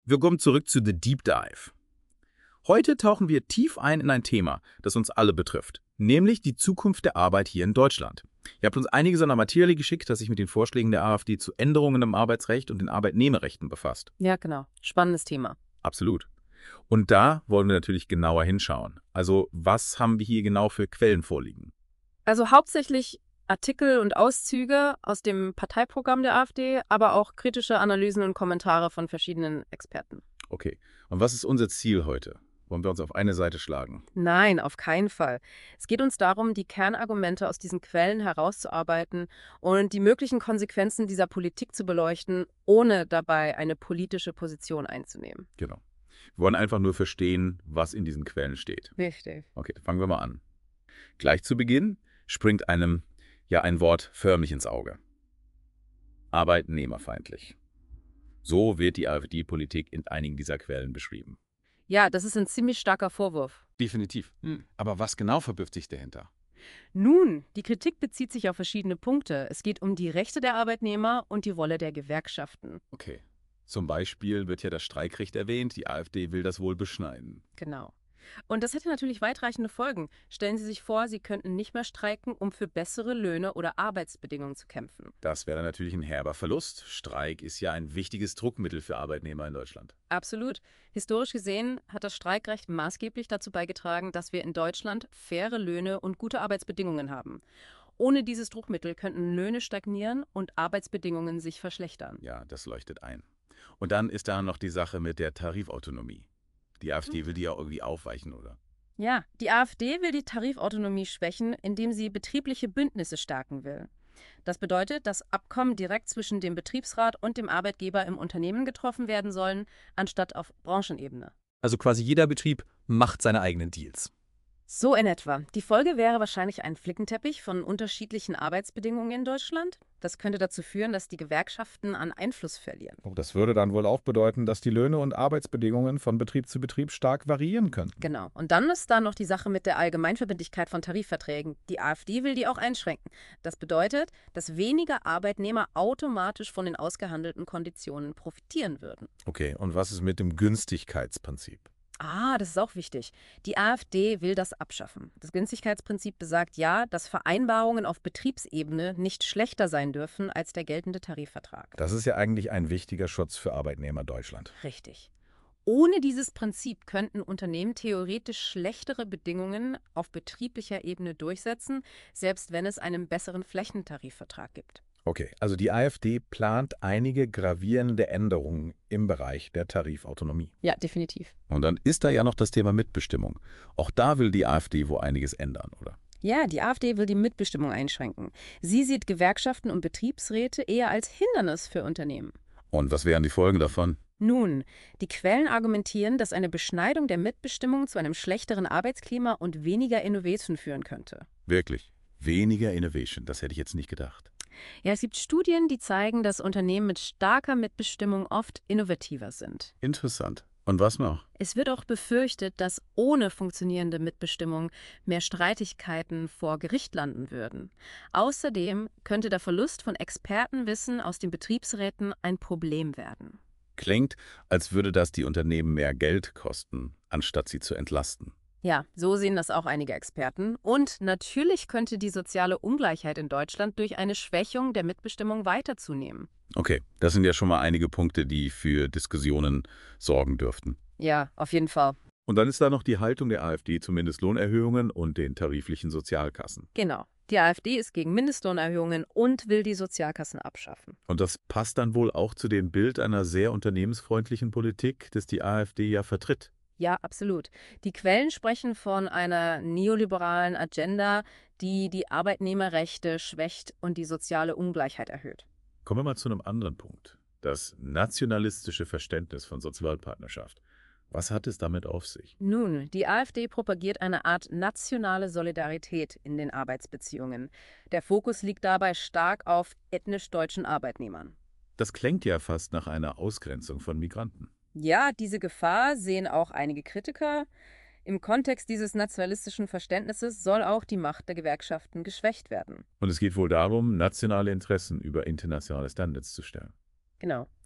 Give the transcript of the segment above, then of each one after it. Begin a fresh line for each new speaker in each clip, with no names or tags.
Willkommen zurück zu The Deep Dive. Heute tauchen wir tief ein in ein Thema, das uns alle betrifft, nämlich die Zukunft der Arbeit hier in Deutschland. Ihr habt uns einiges an Material geschickt, das sich mit den Vorschlägen der AfD zu Änderungen im Arbeitsrecht und den Arbeitnehmerrechten befasst.
Ja, genau. Spannendes Thema.
Absolut. Und da wollen wir natürlich genauer hinschauen. Also, was haben wir hier genau für Quellen vorliegen?
Also hauptsächlich Artikel und Auszüge aus dem Parteiprogramm der AfD, aber auch kritische Analysen und Kommentare von verschiedenen Experten.
Okay. Und was ist unser Ziel heute? Wollen wir uns auf eine Seite schlagen?
Nein, auf keinen Fall. Es geht uns darum, die Kernargumente aus diesen Quellen herauszuarbeiten und die möglichen Konsequenzen dieser Politik zu beleuchten, ohne dabei eine politische Position einzunehmen.
Genau. Wir wollen einfach nur verstehen, was in diesen Quellen steht.
Richtig.
Okay, dann fangen wir mal an. Gleich zu Beginn springt einem ja ein Wort förmlich ins Auge. Arbeitnehmerfeindlich. So wird die AfD-Politik in einigen dieser Quellen beschrieben.
Ja, das ist ein ziemlich starker Vorwurf.
Definitiv. Aber was genau verbirgt sich dahinter?
Nun, die Kritik bezieht sich auf verschiedene Punkte. Es geht um die Rechte der Arbeitnehmer und die Rolle der Gewerkschaften.
Okay. Zum Beispiel wird ja das Streikrecht erwähnt, die AfD will das wohl beschneiden.
Genau. Und das hätte natürlich weitreichende Folgen. Stellen Sie sich vor, Sie könnten nicht mehr streiken, um für bessere Löhne oder Arbeitsbedingungen zu kämpfen.
Das wäre natürlich ein herber Verlust. Streik ist ja ein wichtiges Druckmittel für Arbeitnehmer in Deutschland.
Absolut. Historisch gesehen hat das Streikrecht maßgeblich dazu beigetragen, dass wir in Deutschland faire Löhne und gute Arbeitsbedingungen haben. Ohne dieses Druckmittel könnten Löhne stagnieren und Arbeitsbedingungen sich verschlechtern.
Ja, das leuchtet ein. Und dann ist da noch die Sache mit der Tarifautonomie. Die AfD will die ja irgendwie aufweichen, oder?
Ja, die AfD will die Tarifautonomie schwächen, indem sie betriebliche Bündnisse stärken will. Das bedeutet, dass Abkommen direkt zwischen dem Betriebsrat und dem Arbeitgeber im Unternehmen getroffen werden sollen, anstatt auf Branchenebene.
Also quasi jeder Betrieb macht seine eigenen Deals.
So in etwa. Die Folge wäre wahrscheinlich ein Flickenteppich von unterschiedlichen Arbeitsbedingungen in Deutschland. Das könnte dazu führen, dass die Gewerkschaften an Einfluss verlieren.
Das würde dann wohl auch bedeuten, dass die Löhne und Arbeitsbedingungen von Betrieb zu Betrieb stark variieren könnten.
Genau. Und dann ist da noch die Sache mit der Allgemeinverbindlichkeit von Tarifverträgen. Die AfD will die auch einschränken. Das bedeutet, dass weniger Arbeitnehmer automatisch von den ausgehandelten Konditionen profitieren würden.
Okay, und was ist mit dem Günstigkeitsprinzip?
Ah, das ist auch wichtig. Die AfD will das abschaffen. Das Günstigkeitsprinzip besagt ja, dass Vereinbarungen auf Betriebsebene nicht schlechter sein dürfen als der geltende Tarifvertrag.
Das ist ja eigentlich ein wichtiger Schutz für Arbeitnehmer Deutschland.
Richtig. Ohne dieses Prinzip könnten Unternehmen theoretisch schlechtere Bedingungen auf betrieblicher Ebene durchsetzen, selbst wenn es einen besseren Flächentarifvertrag gibt.
Okay, also die AfD plant einige gravierende Änderungen im Bereich der Tarifautonomie.
Ja, definitiv.
Und dann ist da ja noch das Thema Mitbestimmung. Auch da will die AfD wohl einiges ändern, oder?
Ja, die AfD will die Mitbestimmung einschränken. Sie sieht Gewerkschaften und Betriebsräte eher als Hindernis für Unternehmen.
Und was wären die Folgen davon?
Nun, die Quellen argumentieren, dass eine Beschneidung der Mitbestimmung zu einem schlechteren Arbeitsklima und weniger Innovation führen könnte.
Wirklich. Weniger Innovation, das hätte ich jetzt nicht gedacht.
Ja, es gibt Studien, die zeigen, dass Unternehmen mit starker Mitbestimmung oft innovativer sind.
Interessant. Und was noch?
Es wird auch befürchtet, dass ohne funktionierende Mitbestimmung mehr Streitigkeiten vor Gericht landen würden. Außerdem könnte der Verlust von Expertenwissen aus den Betriebsräten ein Problem werden.
Klingt, als würde das die Unternehmen mehr Geld kosten, anstatt sie zu entlasten.
Ja, so sehen das auch einige Experten. Und natürlich könnte die soziale Ungleichheit in Deutschland durch eine Schwächung der Mitbestimmung weiter zunehmen.
Okay, das sind ja schon mal einige Punkte, die für Diskussionen sorgen dürften.
Ja, auf jeden Fall.
Und dann ist da noch die Haltung der AfD zu Mindestlohnerhöhungen und den tariflichen Sozialkassen.
Genau. Die AfD ist gegen Mindestlohnerhöhungen und will die Sozialkassen abschaffen.
Und das passt dann wohl auch zu dem Bild einer sehr unternehmensfreundlichen Politik, das die AfD ja vertritt.
Ja, absolut. Die Quellen sprechen von einer neoliberalen Agenda, die die Arbeitnehmerrechte schwächt und die soziale Ungleichheit erhöht.
Kommen wir mal zu einem anderen Punkt. Das nationalistische Verständnis von Sozialpartnerschaft. Was hat es damit auf sich?
Nun, die AfD propagiert eine Art nationale Solidarität in den Arbeitsbeziehungen. Der Fokus liegt dabei stark auf ethnisch deutschen Arbeitnehmern.
Das klingt ja fast nach einer Ausgrenzung von Migranten.
Ja, diese Gefahr sehen auch einige Kritiker. Im Kontext dieses nationalistischen Verständnisses soll auch die Macht der Gewerkschaften geschwächt werden.
Und es geht wohl darum, nationale Interessen über internationale Standards zu stellen.
Genau.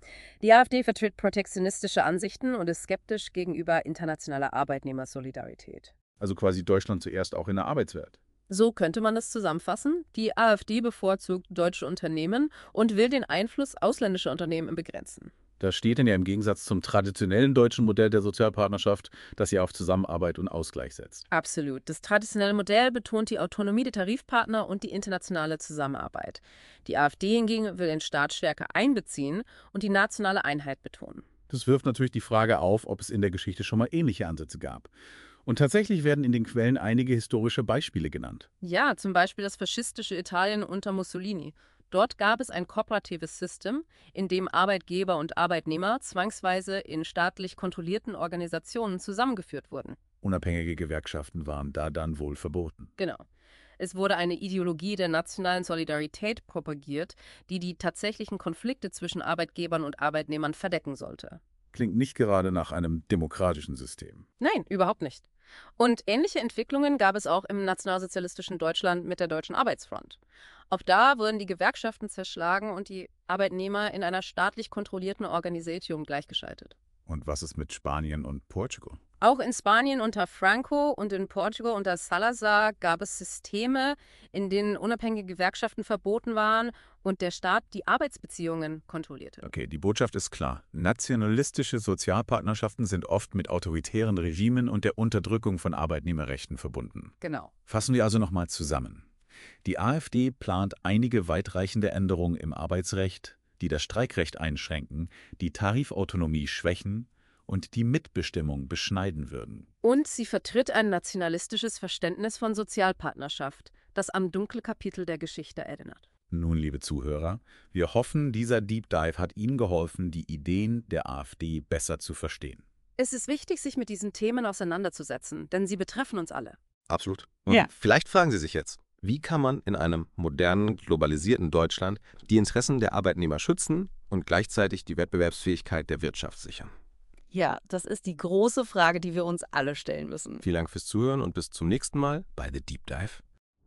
Die AfD vertritt protektionistische Ansichten und ist skeptisch gegenüber internationaler Arbeitnehmersolidarität.
Also quasi Deutschland zuerst auch in der Arbeitswelt.
So könnte man es zusammenfassen. Die AfD bevorzugt deutsche Unternehmen und will den Einfluss ausländischer Unternehmen begrenzen.
Das steht denn ja im Gegensatz zum traditionellen deutschen Modell der Sozialpartnerschaft, das ja auf Zusammenarbeit und Ausgleich setzt.
Absolut. Das traditionelle Modell betont die Autonomie der Tarifpartner und die internationale Zusammenarbeit. Die AfD hingegen will den Staat stärker einbeziehen und die nationale Einheit betonen.
Das wirft natürlich die Frage auf, ob es in der Geschichte schon mal ähnliche Ansätze gab. Und tatsächlich werden in den Quellen einige historische Beispiele genannt.
Ja, zum Beispiel das faschistische Italien unter Mussolini. Dort gab es ein kooperatives System, in dem Arbeitgeber und Arbeitnehmer zwangsweise in staatlich kontrollierten Organisationen zusammengeführt wurden.
Unabhängige Gewerkschaften waren da dann wohl verboten.
Genau. Es wurde eine Ideologie der nationalen Solidarität propagiert, die die tatsächlichen Konflikte zwischen Arbeitgebern und Arbeitnehmern verdecken sollte.
Klingt nicht gerade nach einem demokratischen System.
Nein, überhaupt nicht. Und ähnliche Entwicklungen gab es auch im nationalsozialistischen Deutschland mit der Deutschen Arbeitsfront. Auch da wurden die Gewerkschaften zerschlagen und die Arbeitnehmer in einer staatlich kontrollierten Organisation gleichgeschaltet.
Und was ist mit Spanien und Portugal?
Auch in Spanien unter Franco und in Portugal unter Salazar gab es Systeme, in denen unabhängige Gewerkschaften verboten waren und der Staat die Arbeitsbeziehungen kontrollierte.
Okay, die Botschaft ist klar. Nationalistische Sozialpartnerschaften sind oft mit autoritären Regimen und der Unterdrückung von Arbeitnehmerrechten verbunden.
Genau.
Fassen wir also nochmal zusammen. Die AfD plant einige weitreichende Änderungen im Arbeitsrecht, die das Streikrecht einschränken, die Tarifautonomie schwächen und die Mitbestimmung beschneiden würden.
Und sie vertritt ein nationalistisches Verständnis von Sozialpartnerschaft, das an dunkle Kapitel der Geschichte erinnert.
Nun, liebe Zuhörer, wir hoffen, dieser Deep Dive hat Ihnen geholfen, die Ideen der AfD besser zu verstehen.
Es ist wichtig, sich mit diesen Themen auseinanderzusetzen, denn sie betreffen uns alle.
Absolut. Und
Ja.
vielleicht fragen Sie sich jetzt, wie kann man in einem modernen, globalisierten Deutschland die Interessen der Arbeitnehmer schützen und gleichzeitig die Wettbewerbsfähigkeit der Wirtschaft sichern?
Ja, das ist die große Frage, die wir uns alle stellen müssen.
Vielen Dank fürs Zuhören und bis zum nächsten Mal bei The Deep Dive.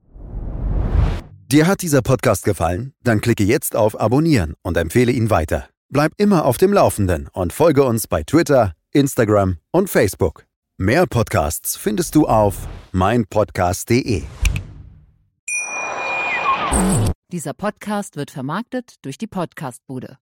Dir hat dieser Podcast gefallen? Dann klicke jetzt auf Abonnieren und empfehle ihn weiter. Bleib immer auf dem Laufenden und folge uns bei Twitter, Instagram und Facebook. Mehr Podcasts findest du auf meinpodcast.de.
Dieser Podcast wird vermarktet durch die Podcast-Bude.